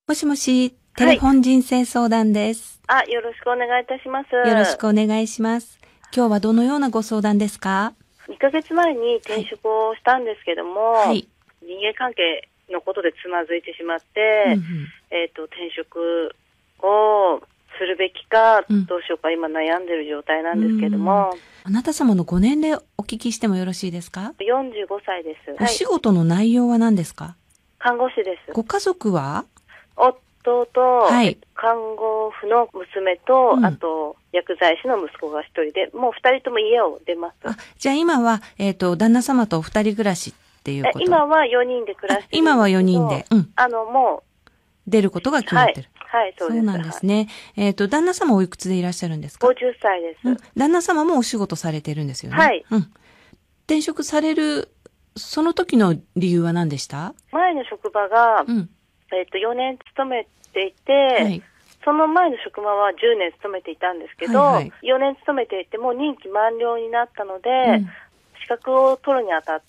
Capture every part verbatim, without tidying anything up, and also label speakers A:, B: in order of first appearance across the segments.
A: もしもし、テレフォン人生相談です。
B: はい、あ、よろしくお願いいたします。
A: よろしくお願いします。今日はどのようなご相談ですか？
B: にかげつまえに転職をしたんですけども、はい、人間関係のことでつまずいてしまって、うんうん、えっと、転職をするべきか、うん、どうしようか今悩んでる状態なんですけども。
A: あなた様のご年齢お聞きしてもよろしいですか？
B: よんじゅうごさいです。
A: お仕事の内容は何ですか？
B: 看護師です。
A: ご家族は？
B: 夫と、はい、看護婦の娘と、うん、あと薬剤師の息子が一人で、もう二人とも家を出ます。
A: あ、じゃあ今は、えっと、旦那様と二人暮らしっていうこと？
B: 今はよにんで暮らしてるんですけど。
A: 今はよにんで。うん。
B: あの、もう。
A: 出ることが決まってる。
B: はい、はい、そうです。
A: そうなんですね。はい、えっと、旦那様おいくつでいらっしゃるんですか？
B: ごじゅっさいです。
A: うん。旦那様もお仕事されてるんですよね。
B: はい。
A: うん。転職される、その時の理由は何でした？
B: 前の職場が、うん、えっと、よねん勤めていて、はい、その前の職場はじゅうねん勤めていたんですけど、はいはい、よねん勤めていても任期満了になったので、うん、資格を取るにあたって、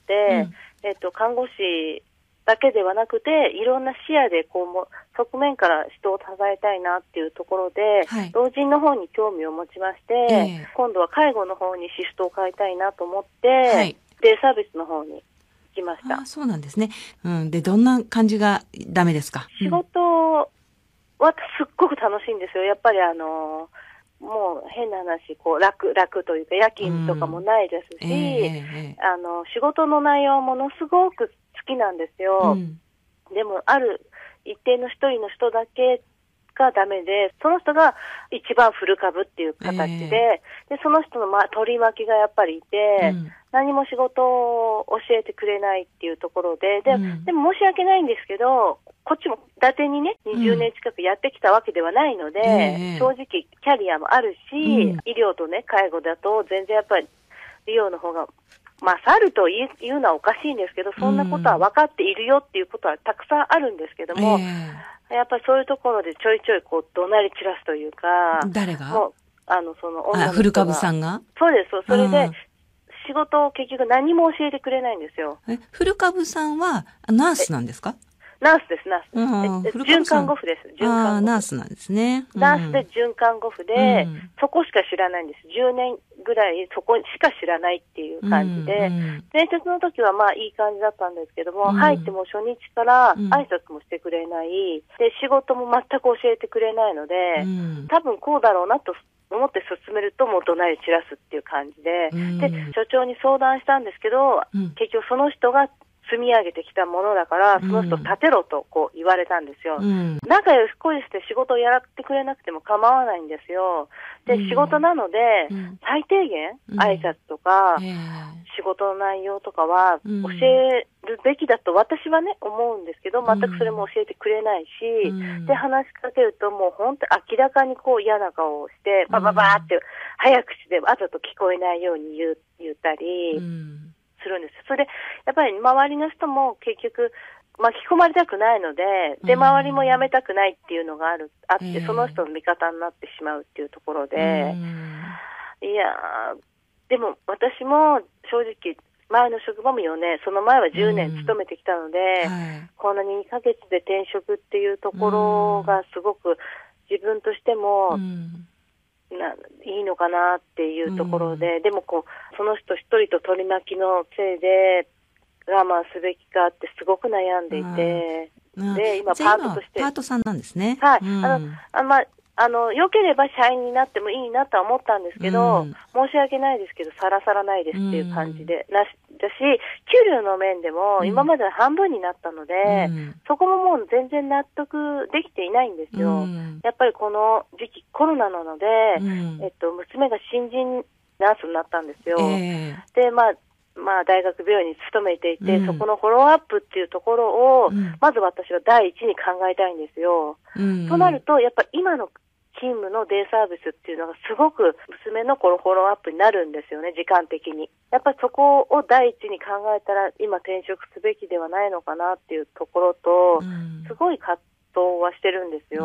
B: うん、えっと、看護師だけではなくて、いろんな視野でこうも側面から人を支えたいなっていうところで、はい、老人の方に興味を持ちまして、えー、今度は介護の方にシフトを変えたいなと思って、はい、デイサービスの方に来ました。
A: あ、そうなんですね。うん。で、どんな感じがダメですか？
B: 仕事はすっごく楽しいんですよ。やっぱりあの、もう変な話、こう楽、楽というか夜勤とかもないですし、うんえー、あの、仕事の内容はものすごく好きなんですよ。うん、でも、ある一定の一人の人だけがダメで、その人が一番フル株っていう形で、えー、で、その人の、ま、取り巻きがやっぱりいて、うん、何も仕事を教えてくれないっていうところで、で、うん、でも申し訳ないんですけど、こっちも伊達にね、にじゅうねん近くやってきたわけではないので、うんえー、正直キャリアもあるし、うん、医療とね、介護だと全然やっぱり医療の方が勝ると言うのはおかしいんですけど、そんなことは分かっているよっていうことはたくさんあるんですけども、えー、やっぱりそういうところでちょいちょいこう怒鳴り散らすというか、
A: 誰が？
B: もう、あの、その女の人が。
A: あ、古株さんが？
B: そうです。それで、仕事を結局何も教えてくれないんですよ。
A: え、古株さんはナースなんですか？
B: ナースです、ナース。うん、准看護婦です。
A: 准看護婦。あ、ナースなんですね。
B: うん、ナースで准看護婦で、うん、そこしか知らないんです。じゅうねんぐらいそこしか知らないっていう感じで、うん、面接の時はまあいい感じだったんですけども、うん、入っても初日から挨拶もしてくれない、で、仕事も全く教えてくれないので、うん、多分こうだろうなと思って進めるともう怒鳴り散らすっていう感じで、うん、で、所長に相談したんですけど、うん、結局その人が積み上げてきたものだから、その人立てろとこう言われたんですよ。うん、仲良し恋して仕事をやってくれなくても構わないんですよ。で、うん、仕事なので、うん、最低限、挨拶とか、うん、仕事の内容とかは教えるべきだと私はね、思うんですけど、全くそれも教えてくれないし、うん、で、話しかけるともう本当明らかにこう嫌な顔をして、バババーって早口でわざと聞こえないように言う、言ったり、うんするんです。それで、やっぱり周りの人も結局巻き込まれたくないので、で、周りも辞めたくないっていうのがある、あって、えー、その人の味方になってしまうっていうところで、いやー、でも私も正直、前の職場もよねん、その前はじゅうねん勤めてきたので、はい、こんなににかげつで転職っていうところがすごく自分としても、ないいのかなっていうところで、うん、でもこう、その人一人と取り巻きのせいで我慢すべきかってすごく悩んでいて、
A: うん、で、今パートとして。パートさんなんですね。
B: はい。うん、あの、あまあ、あの、良ければ社員になってもいいなとは思ったんですけど、うん、申し訳ないですけど、さらさらないですっていう感じで、うん、なし、だし、給料の面でも今までは半分になったので、うん、そこももう全然納得できていないんですよ。うん、やっぱりこの時期コロナなので、うん、えっと、娘が新人ナースになったんですよ。えー、で、まあ、まあ、大学病院に勤めていて、うん、そこのフォローアップっていうところを、うん、まず私は第一に考えたいんですよ。うんうん、となると、やっぱ今の勤務のデイサービスっていうのがすごく娘のこのフォローアップになるんですよね、時間的に。やっぱりそこを第一に考えたら、今転職すべきではないのかなっていうところと、うん、すごい葛藤はしてるんですよ。うん、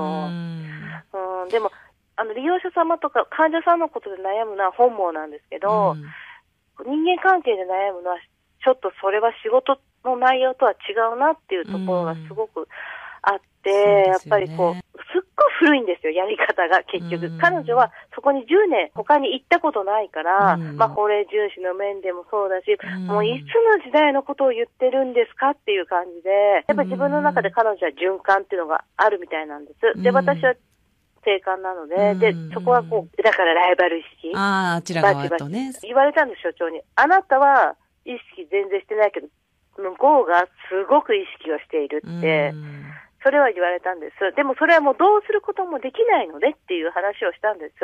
B: うん、でも、あの、利用者様とか患者さんのことで悩むのは本望なんですけど、うん人間関係で悩むのは、ちょっとそれは仕事の内容とは違うなっていうところがすごくあって、ね、やっぱりこう、すっごい古いんですよ、やり方が結局。彼女はそこにじゅうねん他に行ったことないから、まあ法令遵守の面でもそうだし、もういつの時代のことを言ってるんですかっていう感じで、やっぱり自分の中で彼女は循環っていうのがあるみたいなんです。で、私は定感なので、で、そこはこう、だからライバル意識。
A: ああ、あちら側とね。
B: バチバチ言われたんです、所長に。あなたは意識全然してないけど、向こうがすごく意識をしているって、それは言われたんです。でもそれはもうどうすることもできないのでっていう話をしたんです。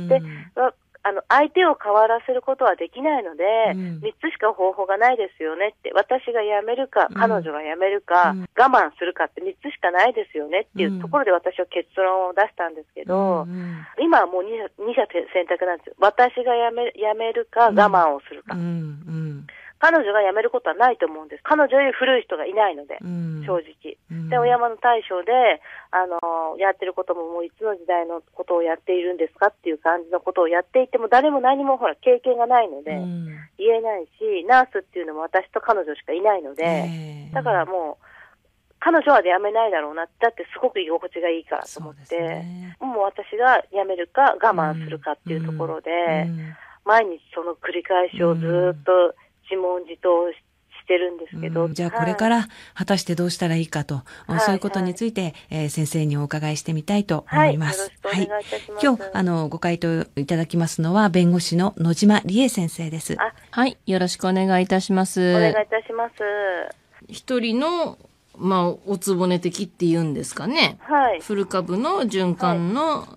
B: で、あの、相手を変わらせることはできないので、みっつしか方法がないですよねって、私が辞めるか、彼女が辞めるか、我慢するかってみっつしかないですよねっていうところで私は結論を出したんですけど、今はもうに者選択なんですよ。私が辞め、辞めるか、我慢をするか。彼女が辞めることはないと思うんです。彼女より古い人がいないので、うん、正直、うん。で、お山の大将で、あのー、やってることももういつの時代のことをやっているんですかっていう感じのことをやっていても、誰も何もほら、経験がないので、うん、言えないし、ナースっていうのも私と彼女しかいないので、えー、だからもう、彼女は辞めないだろうな。だってすごく居心地がいいからと思って、ね、もう私が辞めるか我慢するかっていうところで、うん、毎日その繰り返しをずっと、自問自答してるんですけど、
A: うん、じゃあこれから果たしてどうしたらいいかと、はい、そういうことについて、はい、えー、先生にお伺いしてみたいと思います。
B: はい、よろしくお願いいたします。
A: はい、今日あのご回答いただきますのは弁護士の野島理恵先生です。
C: はい、よろしくお願いいたします。
B: お願いいたします。
C: 一人のまあおつぼね的って言うんですかね。
B: はい。
C: 古株の循環の、はい、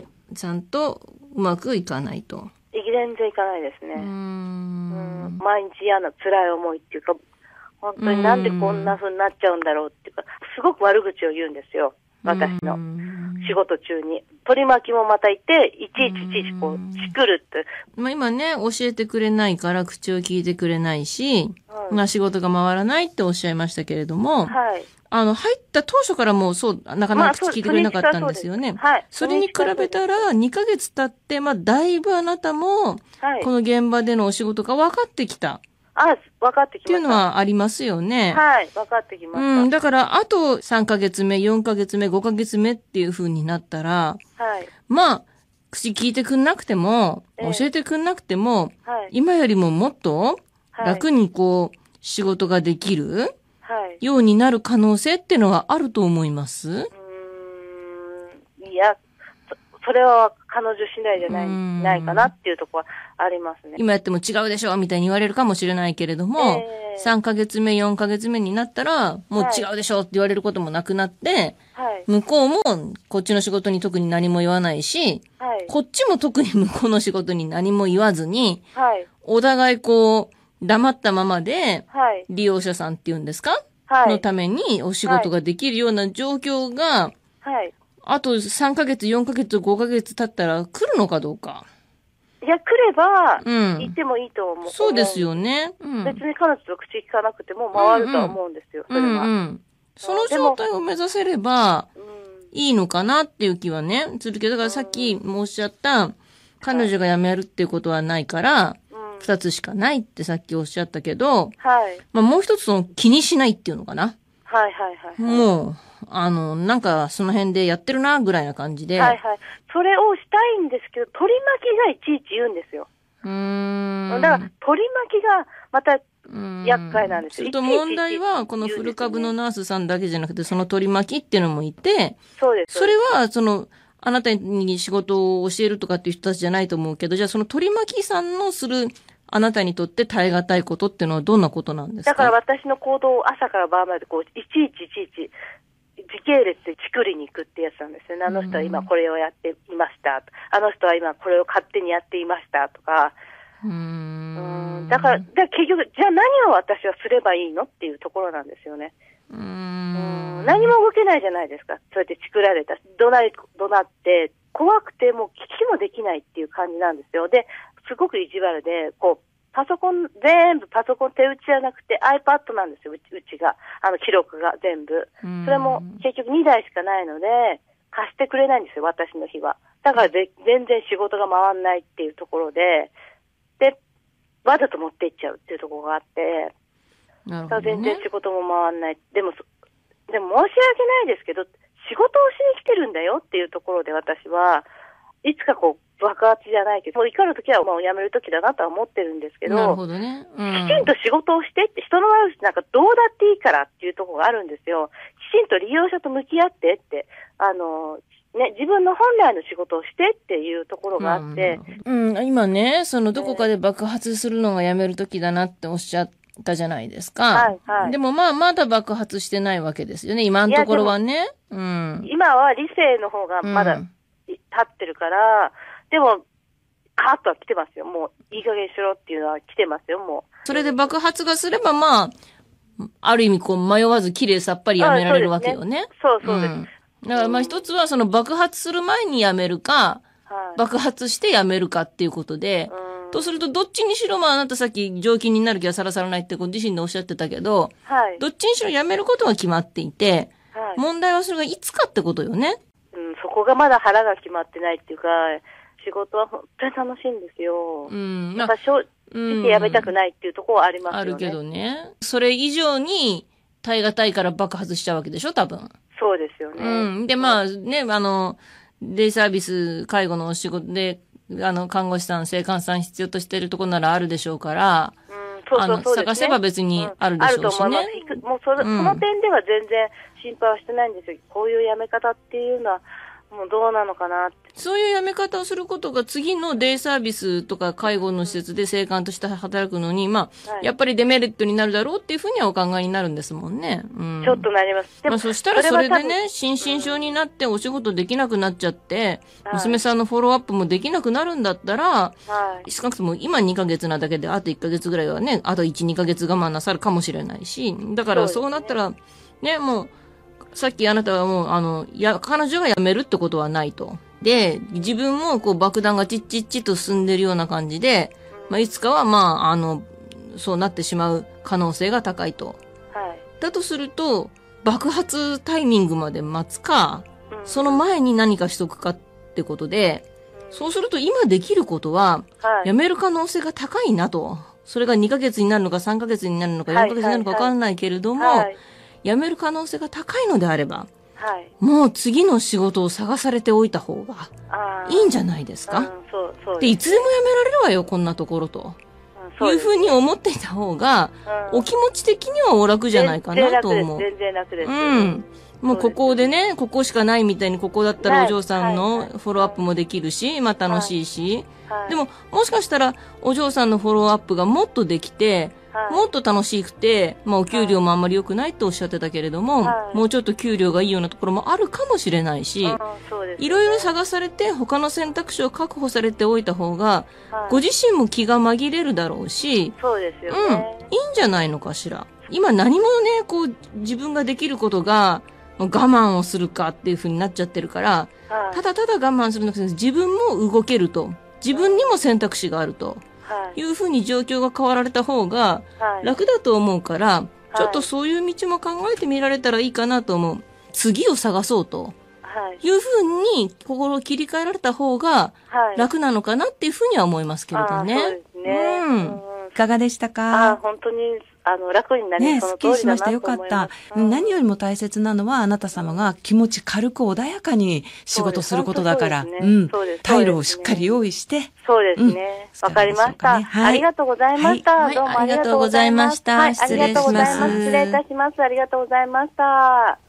C: ちゃんとうまくいかないと。
B: 全然いかないですね。うーんうん毎日嫌な辛い思いっていうか、本当になんでこんな風になっちゃうんだろうっていうか、すごく悪口を言うんですよ。私の仕事中に。取り巻きもまたいて、いちいちいちいちこう、チクるって。
C: まあ今ね、教えてくれないから口を聞いてくれないし、うん、まあ仕事が回らないっておっしゃいましたけれども、
B: はい。
C: あの、入った当初からもうそう、なかなか口聞いてくれなかったんですよね。
B: まあ、はい。
C: それに比べたら、にかげつ経って、まあ、だいぶあなたも、はい、この現場でのお仕事が分かってきた。
B: あ、分かってきました。
C: っていうのはありますよね。
B: はい、分かってきました。
C: うん、だから、あとさんかげつめ、よんかげつめ、ごかげつめっていう風になったら、
B: はい。
C: まあ、口聞いてくんなくても、えー、教えてくんなくても、はい、今よりももっと楽にこう、仕事ができる。はい、ようになる可能性っていうのはあると思います？う
B: ーんいやそ、それは彼女次第じゃない、ないかなっていうところはありますね。
C: 今やっても違うでしょみたいに言われるかもしれないけれども、えー、さんかげつめ、よんかげつめになったら、もう違うでしょって言われることもなくなって、はい、向こうもこっちの仕事に特に何も言わないし、はい、こっちも特に向こうの仕事に何も言わずに、はい、お互いこう、黙ったままで、利用者さんっていうんですか、はい、のためにお仕事ができるような状況が、はい、あとさんかげつ、よんかげつ、ごかげつ経ったら来るのかどうか。
B: いや、来れば、うん、行ってもいいと思う。
C: そうですよね。
B: うん、別に彼女と口聞かなくても回るとは思うんですよ、うんうん、それは、うんうん。
C: その状態を目指せれば、いいのかなっていう気はね、するけど、だからさっき申し上った、彼女が辞めるっていうことはないから、二つしかないってさっきおっしゃったけど、はい。まあもう一つその気にしないっていうのかな。
B: はいはいはい、はい。
C: もう、あの、なんかその辺でやってるなぐらいな感じで。
B: はいはい。それをしたいんですけど、取り巻きがいちいち言うんですよ。うーん。だから取り巻きがまた厄介なんですよ。
C: すると問題は、このフル株のナースさんだけじゃなくて、その取り巻きっていうのもいて、
B: そうです。
C: それはその、あなたに仕事を教えるとかっていう人たちじゃないと思うけど、じゃあその取り巻きさんのする、あなたにとって耐え難いことっていうのはどんなことなんですか？
B: だから私の行動を朝から晩までこう、いちいちいちいち、時系列でチクりに行くってやつなんですよね。あの人は今これをやっていました。あの人は今これを勝手にやっていましたとか。うーん。だから、結局、じゃあ何を私はすればいいのっていうところなんですよね。うーん。何も動けないじゃないですか。そうやってチクられた。怒鳴り、怒鳴って、怖くてもう聞きもできないっていう感じなんですよ。で、すごく意地悪で、こう、パソコン、全部パソコン手打ちじゃなくて iPad なんですよ、うち、うちが。あの、記録が全部。それも結局にだいしかないので、貸してくれないんですよ、私の日は。だからぜ全然仕事が回んないっていうところで、で、わざと持っていっちゃうっていうところがあって、
C: なるほどね、
B: 全然仕事も回んない。でも、 でも申し訳ないですけど、仕事をしに来てるんだよっていうところで私はいつかこう爆発じゃないけど、もう怒るときはもうやめるときだなとは思ってるんですけど、
C: なるほどね。うん、
B: きちんと仕事をしてって、人の悪口なんかどうだっていいからっていうところがあるんですよ。きちんと利用者と向き合ってって、あの、ね、自分の本来の仕事をしてっていうところがあって。
C: うん、うん、今ね、そのどこかで爆発するのがやめるときだなっておっしゃったじゃないですか。はいはい。でもまあまだ爆発してないわけですよね、今のところはね。うん。
B: 今は理性の方がまだ立ってるから、うん、でも、カーッとは来てますよ。もう、いい加減しろっていうのは来てますよ、もう。
C: それで爆発がすれば、まあ、ある意味こう迷わず綺麗さっぱりやめられるわけよね。
B: そうそうです。
C: うんだからまあ一つはその爆発する前にやめるか、はい、爆発してやめるかっていうことで、とするとどっちにしろまああなたさっき常勤になる気はさらさらないってご自身でおっしゃってたけど、はい、どっちにしろやめることは決まっていて、はい、問題はそれがいつかってことよね。
B: うん、そこがまだ腹が決まってないっていうか、仕事は本当に楽しいんですよ。うん。まあ、正直やめたくないっていうところはありますよね。ある
C: けどね。それ以上に耐え難いから爆発しちゃうわけでしょ、多分。
B: そうですよね。
C: うん。で、まあね、あの、デイサービス、介護のお仕事で、あの、看護師さん、生還さん必要としているところならあるでしょうから、うん、そうそうそうですね。探せば別にあるでしょうしね。うん、あると思い
B: ます。もうそれ、うん、その点では全然心配はしてないんですよ。こういうやめ方っていうのは、もうどうなのかなって。
C: そういうやめ方をすることが次のデイサービスとか介護の施設で生還として働くのに、まあ、はい、やっぱりデメリットになるだろうっていうふうにはお考えになるんですもんね。うん、
B: ちょっとなります。
C: でもまあそしたらそれでね、心身症になってお仕事できなくなっちゃって、うん、娘さんのフォローアップもできなくなるんだったら、はい、少なくとも今にかげつなだけであといっかげつぐらいはね、あといち、にかげつ我慢なさるかもしれないし、だからそうなったら、ね、もう、さっきあなたはもう、あの、や、彼女が辞めるってことはないと。で、自分もこう爆弾がチッチッチッと進んでるような感じで、まあ、いつかはまあ、あの、そうなってしまう可能性が高いと。はい。だとすると、爆発タイミングまで待つか、うん、その前に何かしとくかってことで、うん、そうすると今できることは、はい、辞める可能性が高いなと。それがにかげつになるのかさんかげつになるのかよんかげつになるのかわからないけれども、はいはいはい、辞める可能性が高いのであれば、はい、もう次の仕事を探されておいた方がいいんじゃないですか。うん、そうそうで、でいつでも辞められるわよ、こんなところと。うん、いうふうに思っていた方が、うん、お気持ち的にはお楽じゃないかなと思う。
B: 全然楽です。
C: うん。もうここでね、ここしかないみたいに、ここだったらお嬢さんのフォローアップもできるし、まあ楽しいし、はいはい、でももしかしたらお嬢さんのフォローアップがもっとできて、はい、もっと楽しくて、まあお給料もあんまり良くないとおっしゃってたけれども、はい、もうちょっと給料がいいようなところもあるかもしれないし、いろいろ探されて他の選択肢を確保されておいた方が、はい、ご自身も気が紛れるだろうし、
B: そうですよね。
C: うん、いいんじゃないのかしら。今何もね、こう自分ができることが、我慢をするかっていう風になっちゃってるから、はい、ただただ我慢するんだけど自分も動けると、自分にも選択肢があると、はい、いう風に状況が変わられた方が楽だと思うから、はい、ちょっとそういう道も考えてみられたらいいかなと思う。次を探そうと、はい、いう風に心を切り替えられた方が楽なのかなっていう風には思いますけれどね。
B: はい、そうですね。
C: うん。
A: いかがでしたか？
B: あ、本当にあの楽になり、
A: ね、すっきりしました。よかった。うん、何よりも大切なのはあなた様が気持ち軽く穏やかに仕事することだから、うね、うん、退路をしっかり用意して、
B: そうですね。わ、うん、かりました、はい。ありがとうございました。はい、どうもありがとうございました。
C: はい、失礼します。
B: ありがとうございます。失礼いたします。ありがとうございました。